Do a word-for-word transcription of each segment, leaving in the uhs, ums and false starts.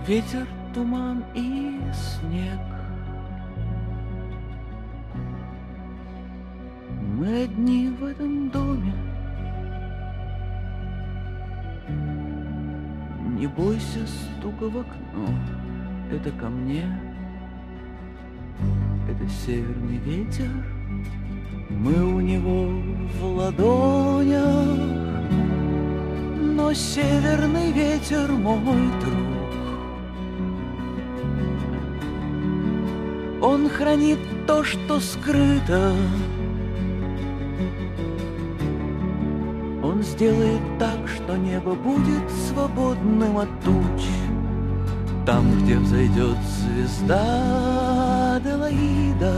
Ветер, туман и снег. Мы одни в этом доме. Не бойся стука в окно, это ко мне. Это северный ветер, мы у него в ладонях. Но северный ветер мой друг, он хранит то, что скрыто. Он сделает так, что небо будет свободным от туч. Там, где взойдет звезда Аделаида.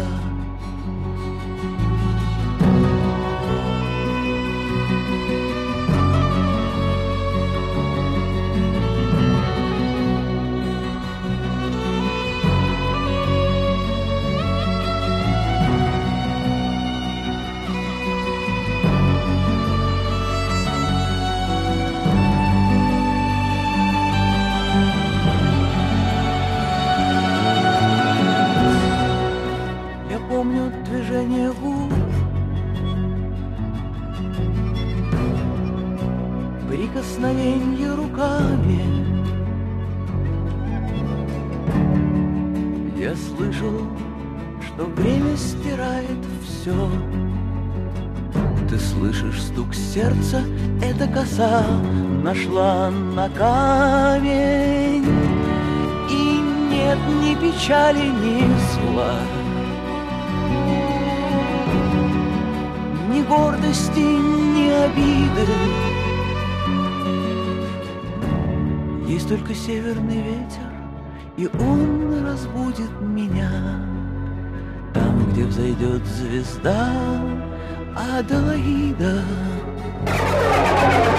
Помню движение губ, прикосновенье руками. Я слышал, что время стирает все. Ты слышишь стук сердца, эта коса нашла на камень. И нет ни печали, ни зла, ни гордости, ни обиды. Есть только северный ветер, и он разбудит меня. Там, где взойдет звезда Аделаида.